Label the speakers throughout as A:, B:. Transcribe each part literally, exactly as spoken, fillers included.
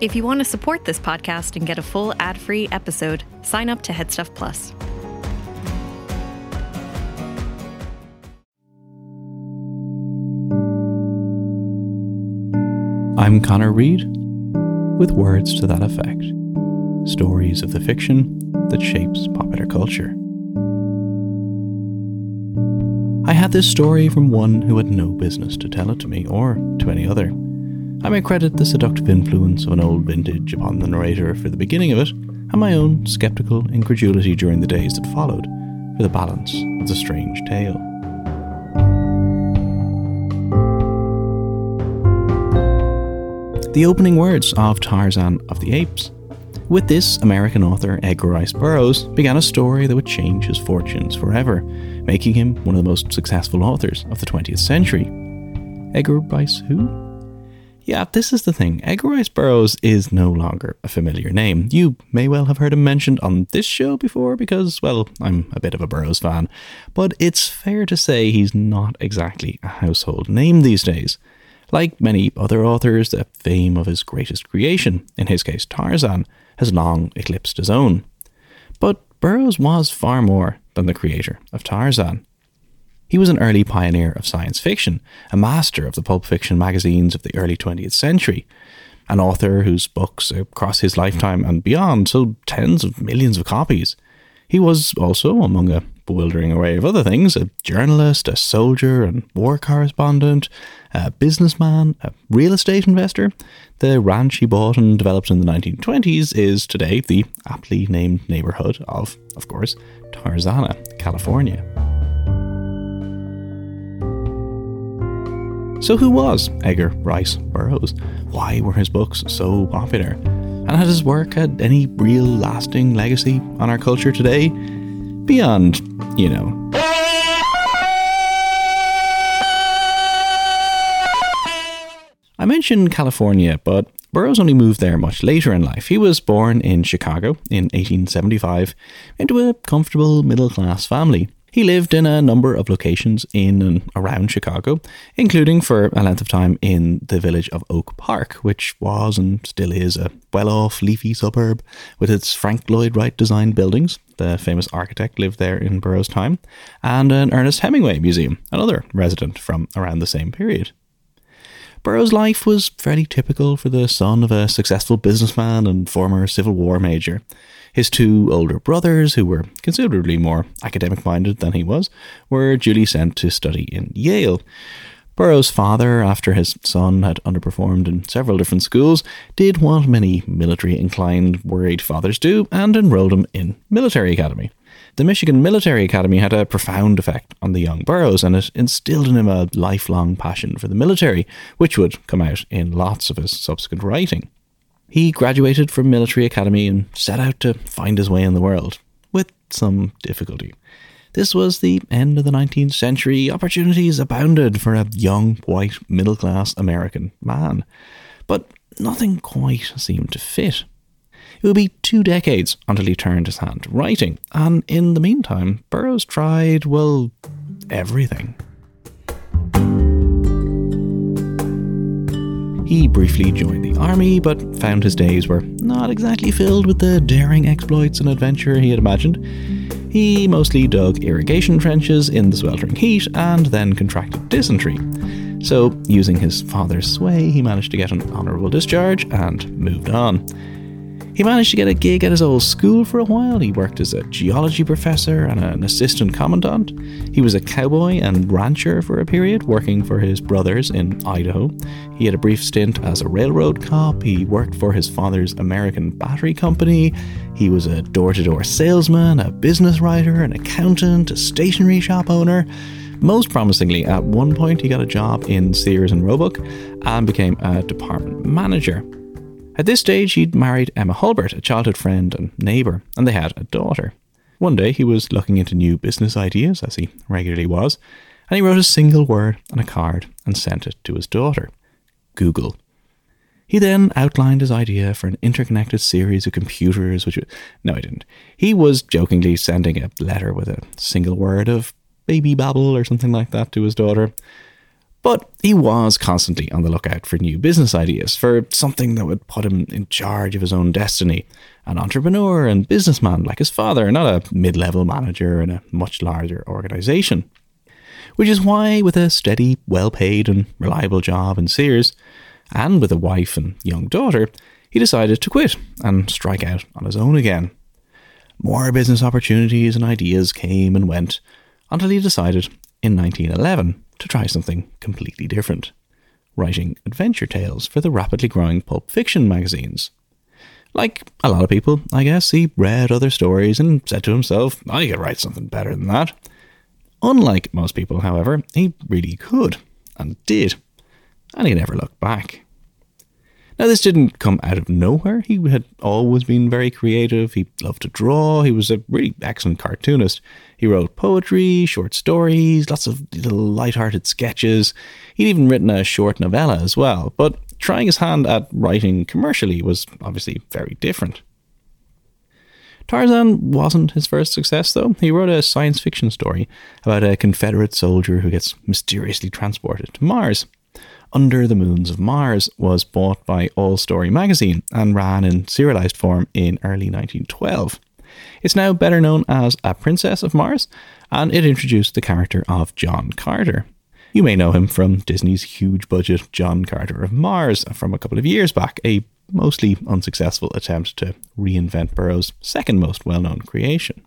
A: If you want to support this podcast and get a full ad-free episode, sign up to Headstuff Plus.
B: I'm Connor Reid, with words to that effect. Stories of the fiction that shapes popular culture. I had this story from one who had no business to tell it to me, or to any other. I may credit the seductive influence of an old vintage upon the narrator for the beginning of it, and my own sceptical incredulity during the days that followed, for the balance of the strange tale. The opening words of Tarzan of the Apes. With this, American author Edgar Rice Burroughs began a story that would change his fortunes forever, making him one of the most successful authors of the twentieth century. Edgar Rice who? Yeah, this is the thing. Edgar Rice Burroughs is no longer a familiar name. You may well have heard him mentioned on this show before because, well, I'm a bit of a Burroughs fan. But it's fair to say he's not exactly a household name these days. Like many other authors, the fame of his greatest creation, in his case Tarzan, has long eclipsed his own. But Burroughs was far more than the creator of Tarzan. He was an early pioneer of science fiction, a master of the pulp fiction magazines of the early twentieth century, an author whose books across his lifetime and beyond sold tens of millions of copies. He was also, among a bewildering array of other things, a journalist, a soldier and war correspondent, a businessman, a real estate investor. The ranch he bought and developed in the nineteen twenties is today the aptly named neighborhood of, of course, Tarzana, California. So who was Edgar Rice Burroughs? Why were his books so popular? And had his work had any real lasting legacy on our culture today? Beyond, you know. I mentioned California, but Burroughs only moved there much later in life. He was born in Chicago in eighteen seventy-five into a comfortable middle-class family. He lived in a number of locations in and around Chicago, including for a length of time in the village of Oak Park, which was and still is a well-off, leafy suburb with its Frank Lloyd Wright designed buildings. The famous architect lived there in Burroughs' time, and an Ernest Hemingway museum, another resident from around the same period. Burroughs' life was fairly typical for the son of a successful businessman and former Civil War major. His two older brothers, who were considerably more academic-minded than he was, were duly sent to study in Yale. Burroughs' father, after his son had underperformed in several different schools, did what many military-inclined, worried fathers do, and enrolled him in military academy. The Michigan Military Academy had a profound effect on the young Burroughs, and it instilled in him a lifelong passion for the military, which would come out in lots of his subsequent writing. He graduated from Military Academy and set out to find his way in the world, with some difficulty. This was the end of the nineteenth century. Opportunities abounded for a young, white, middle-class American man. But nothing quite seemed to fit. It would be two decades until he turned his hand to writing, and in the meantime, Burroughs tried, well, everything. He briefly joined the army, but found his days were not exactly filled with the daring exploits and adventure he had imagined. He mostly dug irrigation trenches in the sweltering heat and then contracted dysentery. So, using his father's sway, he managed to get an honourable discharge and moved on. He managed to get a gig at his old school for a while. He worked as a geology professor and an assistant commandant. He was a cowboy and rancher for a period, working for his brothers in Idaho. He had a brief stint as a railroad cop. He worked for his father's American Battery Company. He was a door-to-door salesman, a business writer, an accountant, a stationery shop owner. Most promisingly, at one point he got a job in Sears and Roebuck and became a department manager. At this stage, he'd married Emma Hulbert, a childhood friend and neighbour, and they had a daughter. One day, he was looking into new business ideas, as he regularly was, and he wrote a single word on a card and sent it to his daughter. Google. He then outlined his idea for an interconnected series of computers, which... No, he didn't. He was jokingly sending a letter with a single word of baby babble or something like that to his daughter. But he was constantly on the lookout for new business ideas, for something that would put him in charge of his own destiny. An entrepreneur and businessman like his father, not a mid-level manager in a much larger organisation. Which is why, with a steady, well-paid and reliable job in Sears, and with a wife and young daughter, he decided to quit and strike out on his own again. More business opportunities and ideas came and went, until he decided, in nineteen eleven, to try something completely different, writing adventure tales for the rapidly growing pulp fiction magazines. Like a lot of people, I guess, he read other stories and said to himself, I could write something better than that. Unlike most people, however, he really could, and did, and he never looked back. Now, this didn't come out of nowhere. He had always been very creative. He loved to draw. He was a really excellent cartoonist. He wrote poetry, short stories, lots of little light-hearted sketches. He'd even written a short novella as well. But trying his hand at writing commercially was obviously very different. Tarzan wasn't his first success, though. He wrote a science fiction story about a Confederate soldier who gets mysteriously transported to Mars. Under the Moons of Mars was bought by All Story magazine and ran in serialized form in early nineteen twelve. It's now better known as A Princess of Mars, and it introduced the character of John Carter. You may know him from Disney's huge-budget John Carter of Mars from a couple of years back, a mostly unsuccessful attempt to reinvent Burroughs' second most well-known creation.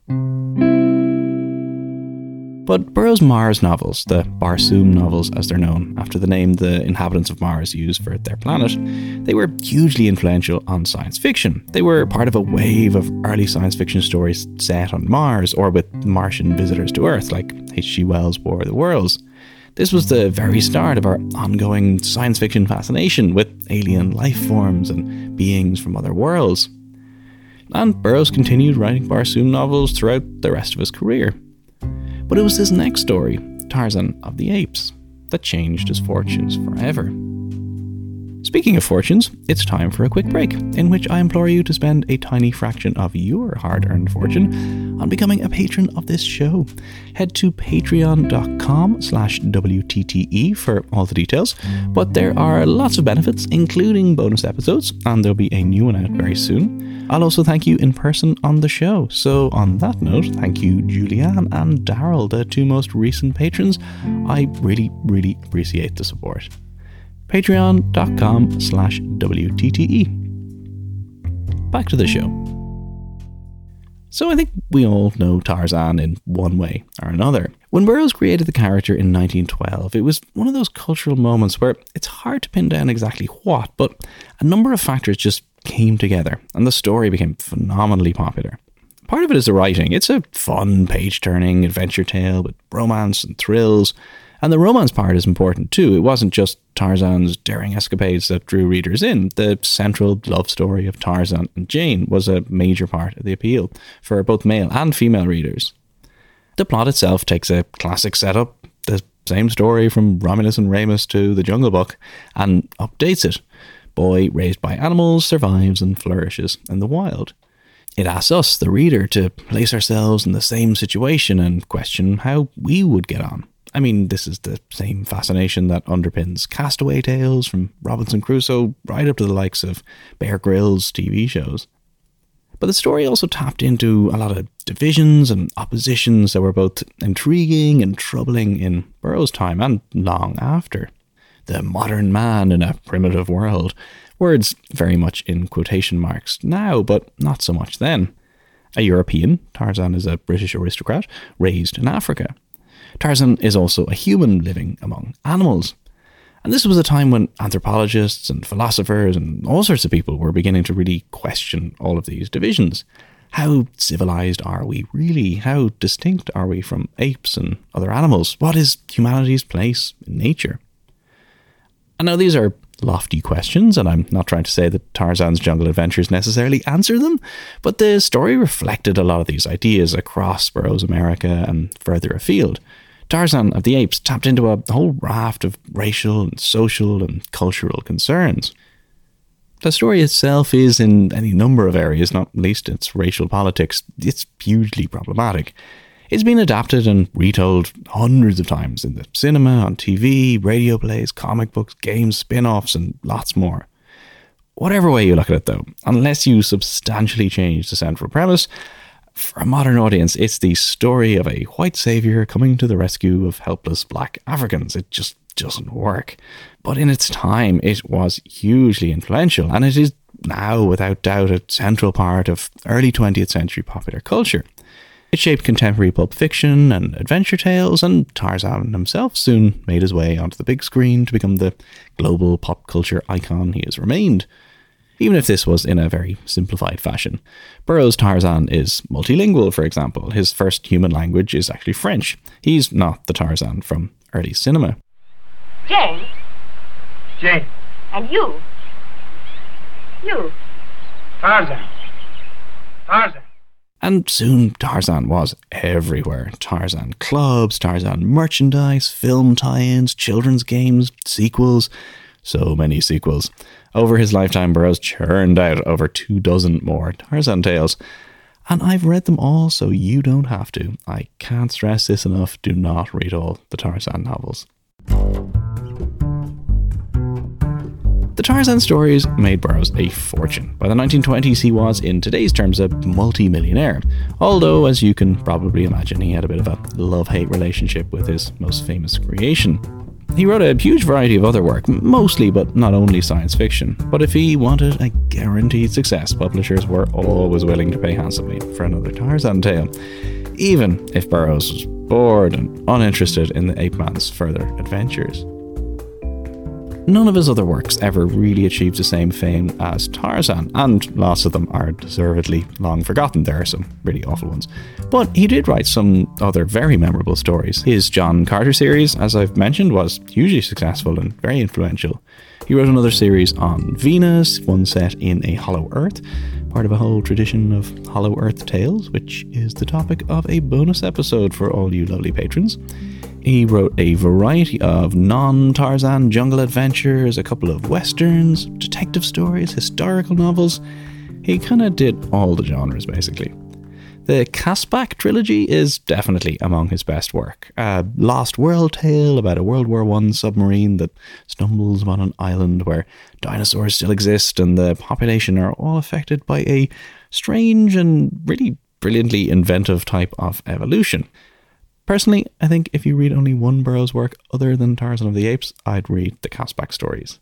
B: But Burroughs' Mars novels, the Barsoom novels as they're known, after the name the inhabitants of Mars use for their planet, they were hugely influential on science fiction. They were part of a wave of early science fiction stories set on Mars, or with Martian visitors to Earth, like H G Wells' War of the Worlds. This was the very start of our ongoing science fiction fascination with alien life forms and beings from other worlds. And Burroughs continued writing Barsoom novels throughout the rest of his career. But it was his next story, Tarzan of the Apes, that changed his fortunes forever. Speaking of fortunes, it's time for a quick break, in which I implore you to spend a tiny fraction of your hard-earned fortune on becoming a patron of this show. Head to patreon.com slash WTTE for all the details, but there are lots of benefits, including bonus episodes, and there'll be a new one out very soon. I'll also thank you in person on the show. So on that note, thank you Julianne and Daryl, the two most recent patrons. I really, really appreciate the support. Patreon.com slash WTTE. Back to the show. So I think we all know Tarzan in one way or another. When Burroughs created the character in nineteen twelve, it was one of those cultural moments where it's hard to pin down exactly what, but a number of factors just came together and the story became phenomenally popular. Part of it is the writing. It's a fun, page-turning adventure tale with romance and thrills, and the romance part is important too. It wasn't just Tarzan's daring escapades that drew readers in. The central love story of Tarzan and Jane was a major part of the appeal for both male and female readers. The plot itself takes a classic setup, the same story from Romulus and Remus to The Jungle Book, and updates it. Boy raised by animals survives and flourishes in the wild. It asks us, the reader, to place ourselves in the same situation and question how we would get on. I mean, this is the same fascination that underpins Castaway Tales from Robinson Crusoe right up to the likes of Bear Grylls T V shows. But the story also tapped into a lot of divisions and oppositions that were both intriguing and troubling in Burroughs' time and long after. The modern man in a primitive world. Words very much in quotation marks now, but not so much then. A European, Tarzan is a British aristocrat, raised in Africa. Tarzan is also a human living among animals. And this was a time when anthropologists and philosophers and all sorts of people were beginning to really question all of these divisions. How civilized are we really? How distinct are we from apes and other animals? What is humanity's place in nature? And now these are lofty questions, and I'm not trying to say that Tarzan's Jungle Adventures necessarily answer them, but the story reflected a lot of these ideas across Burroughs' America and further afield. Tarzan of the Apes tapped into a whole raft of racial and social and cultural concerns. The story itself is, in any number of areas, not least its racial politics, it's hugely problematic. It's been adapted and retold hundreds of times in the cinema, on T V, radio plays, comic books, games, spin-offs, and lots more. Whatever way you look at it though, unless you substantially change the central premise, for a modern audience, it's the story of a white saviour coming to the rescue of helpless black Africans. It just doesn't work. But in its time, it was hugely influential, and it is now, without doubt, a central part of early twentieth century popular culture. It shaped contemporary pulp fiction and adventure tales, and Tarzan himself soon made his way onto the big screen to become the global pop culture icon he has remained. Even if this was in a very simplified fashion. Burroughs' Tarzan is multilingual, for example. His first human language is actually French. He's not the Tarzan from early cinema.
C: Jane.
D: Jane.
C: And you. You.
D: Tarzan. Tarzan.
B: And soon Tarzan was everywhere. Tarzan clubs, Tarzan merchandise, film tie-ins, children's games, sequels. So many sequels. Over his lifetime, Burroughs churned out over two dozen more Tarzan tales. And I've read them all, so you don't have to. I can't stress this enough. Do not read all the Tarzan novels. The Tarzan stories made Burroughs a fortune. By the nineteen twenties, he was, in today's terms, a multi-millionaire. Although, as you can probably imagine, he had a bit of a love-hate relationship with his most famous creation. He wrote a huge variety of other work, mostly but not only science fiction. But if he wanted a guaranteed success, publishers were always willing to pay handsomely for another Tarzan tale, even if Burroughs was bored and uninterested in the ape man's further adventures. None of his other works ever really achieved the same fame as Tarzan, and lots of them are deservedly long forgotten. There are some really awful ones. But he did write some other very memorable stories. His John Carter series, as I've mentioned, was hugely successful and very influential. He wrote another series on Venus, one set in a hollow earth, part of a whole tradition of hollow earth tales, which is the topic of a bonus episode for all you lovely patrons. He wrote a variety of non-Tarzan jungle adventures, a couple of westerns, detective stories, historical novels. He kind of did all the genres, basically. The Casbah trilogy is definitely among his best work. A lost world tale about a World War One submarine that stumbles upon an island where dinosaurs still exist and the population are all affected by a strange and really brilliantly inventive type of evolution. Personally, I think if you read only one Burroughs work other than Tarzan of the Apes, I'd read the Casbah stories.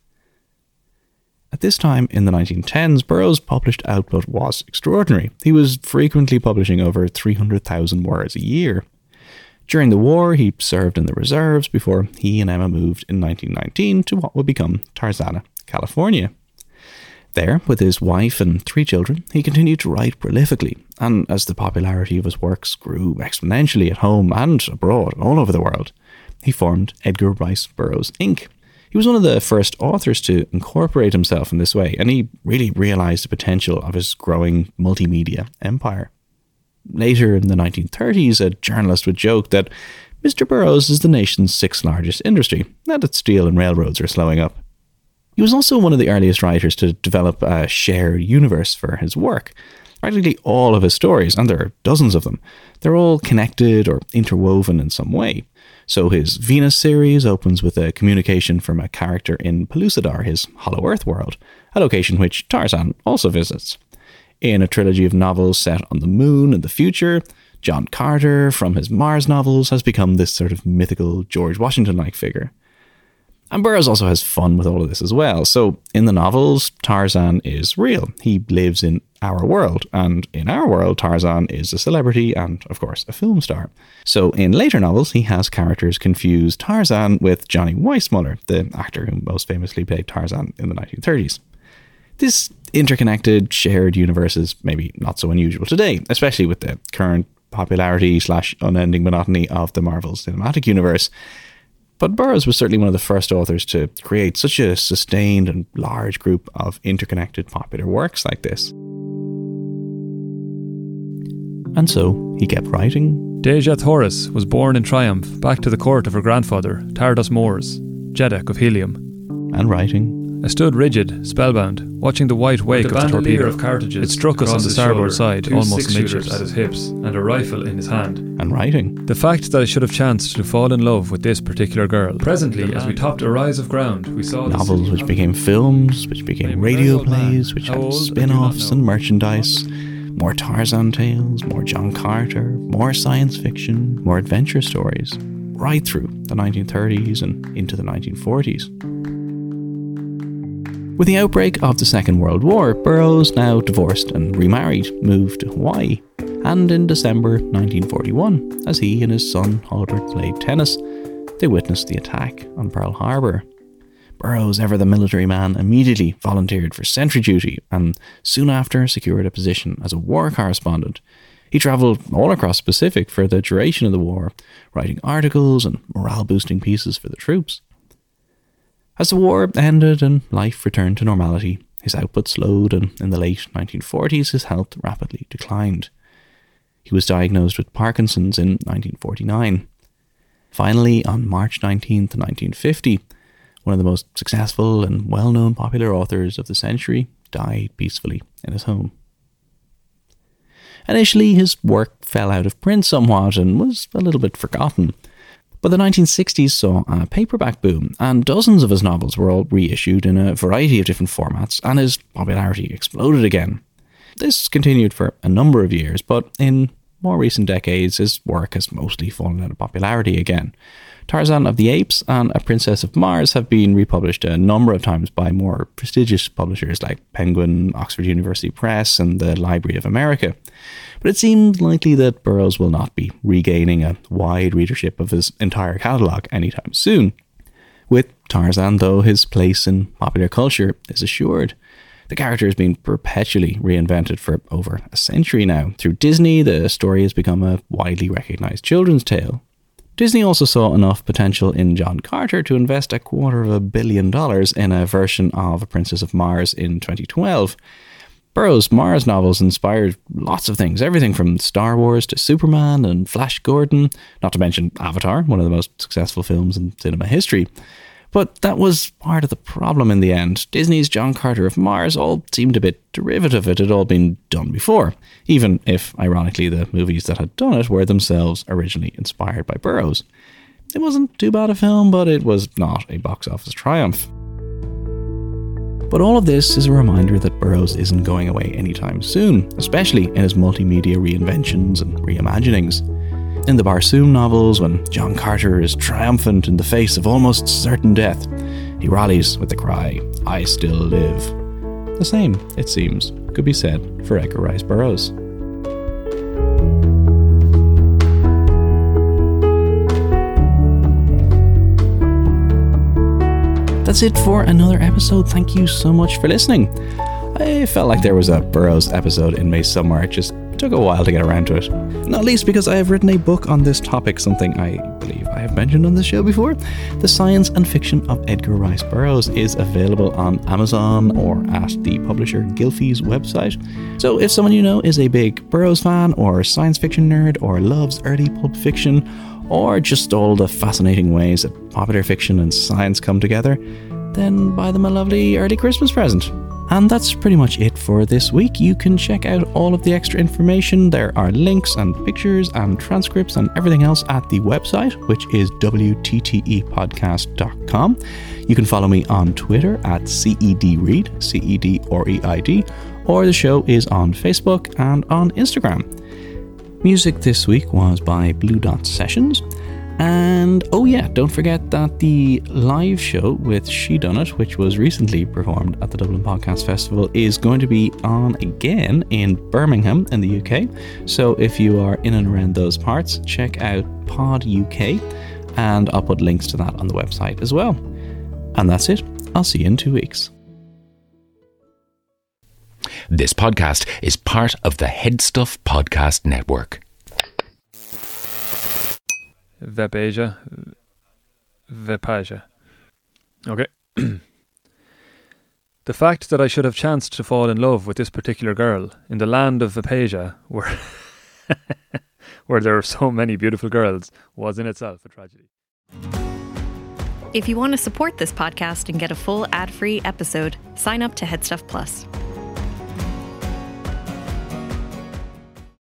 B: At this time, in the nineteen tens, Burroughs' published output was extraordinary. He was frequently publishing over three hundred thousand words a year. During the war, he served in the reserves before he and Emma moved in nineteen nineteen to what would become Tarzana, California. There, with his wife and three children, he continued to write prolifically, and as the popularity of his works grew exponentially at home and abroad, all over the world, he formed Edgar Rice Burroughs Incorporated. He was one of the first authors to incorporate himself in this way, and he really realised the potential of his growing multimedia empire. Later in the nineteen thirties, a journalist would joke that Mister Burroughs is the nation's sixth largest industry, now that steel and railroads are slowing up. He was also one of the earliest writers to develop a shared universe for his work. Practically all of his stories, and there are dozens of them, they're all connected or interwoven in some way. So his Venus series opens with a communication from a character in Pellucidar, his Hollow Earth world, a location which Tarzan also visits. In a trilogy of novels set on the moon in the future, John Carter, from his Mars novels, has become this sort of mythical George Washington-like figure. And Burroughs also has fun with all of this as well. So in the novels, Tarzan is real. He lives in our world. And in our world, Tarzan is a celebrity and, of course, a film star. So in later novels, he has characters confuse Tarzan with Johnny Weissmuller, the actor who most famously played Tarzan in the nineteen thirties. This interconnected, shared universe is maybe not so unusual today, especially with the current popularity slash unending monotony of the Marvel Cinematic Universe. But Burroughs was certainly one of the first authors to create such a sustained and large group of interconnected popular works like this. And so he kept writing.
E: Dejah Thoris was born in triumph back to the court of her grandfather, Tardos Mors, Jeddak of Helium.
B: And writing.
E: I stood rigid, spellbound, watching the white wake of the torpedo. Of cartridges it struck us on the starboard side, almost amidships, at his hips, and a rifle in his hand.
B: And writing.
E: The fact that I should have chanced to fall in love with this particular girl. Presently, as we topped a rise of ground, we saw
B: novels which became films, which became radio plays, which had spin-offs and merchandise. More Tarzan tales, more John Carter, more science fiction, more adventure stories, right through the nineteen thirties and into the nineteen forties. With the outbreak of the Second World War, Burroughs, now divorced and remarried, moved to Hawaii. And in December nineteen forty-one, as he and his son Aldrich played tennis, they witnessed the attack on Pearl Harbor. Burroughs, ever the military man, immediately volunteered for sentry duty and soon after secured a position as a war correspondent. He travelled all across the Pacific for the duration of the war, writing articles and morale-boosting pieces for the troops. As the war ended and life returned to normality, his output slowed and in the late nineteen forties his health rapidly declined. He was diagnosed with Parkinson's in nineteen forty-nine. Finally, on March nineteenth, nineteen fifty, one of the most successful and well-known popular authors of the century died peacefully in his home. Initially, his work fell out of print somewhat and was a little bit forgotten. But the nineteen sixties saw a paperback boom, and dozens of his novels were all reissued in a variety of different formats, and his popularity exploded again. This continued for a number of years, but in more recent decades, his work has mostly fallen out of popularity again. Tarzan of the Apes and A Princess of Mars have been republished a number of times by more prestigious publishers like Penguin, Oxford University Press, and the Library of America. But it seems likely that Burroughs will not be regaining a wide readership of his entire catalogue anytime soon. With Tarzan, though, his place in popular culture is assured. The character has been perpetually reinvented for over a century now. Through Disney, the story has become a widely recognised children's tale. Disney also saw enough potential in John Carter to invest a quarter of a billion dollars in a version of A Princess of Mars in twenty twelve. Burroughs' Mars novels inspired lots of things, everything from Star Wars to Superman and Flash Gordon, not to mention Avatar, one of the most successful films in cinema history. But that was part of the problem in the end. Disney's John Carter of Mars all seemed a bit derivative. It had all been done before, even if, ironically, the movies that had done it were themselves originally inspired by Burroughs. It wasn't too bad a film, but it was not a box office triumph. But all of this is a reminder that Burroughs isn't going away anytime soon, especially in his multimedia reinventions and reimaginings. In the Barsoom novels, when John Carter is triumphant in the face of almost certain death, he rallies with the cry, "I still live." The same, it seems, could be said for Edgar Rice Burroughs. That's it for another episode. Thank you so much for listening. I felt like there was a Burroughs episode in me somewhere. It just took a while to get around to it. Not least because I have written a book on this topic, something I believe I have mentioned on the show before. The Science and Fiction of Edgar Rice Burroughs is available on Amazon or at the publisher Gylfi's website. So if someone you know is a big Burroughs fan or science fiction nerd or loves early pulp fiction or just all the fascinating ways that popular fiction and science come together, then buy them a lovely early Christmas present. And that's pretty much it for this week. You can check out all of the extra information. There are links and pictures and transcripts and everything else at the website, which is w t t e podcast dot com. You can follow me on Twitter at C E D Reid, C E D R E I D, or the show is on Facebook and on Instagram. Music this week was by Blue Dot Sessions. And oh yeah, don't forget that the live show with She Done It, which was recently performed at the Dublin Podcast Festival, is going to be on again in Birmingham in the U K. So if you are in and around those parts, check out Pod U K, and I'll put links to that on the website as well. And that's it. I'll see you in two weeks.
F: This podcast is part of the Headstuff Podcast Network.
E: Vepasia. Vepasia. Okay. The fact that I should have chanced to fall in love with this particular girl in the land of Vepasia, where, where there are so many beautiful girls, was in itself a tragedy.
A: If you want to support this podcast and get a full ad-free episode, sign up to Headstuff Plus.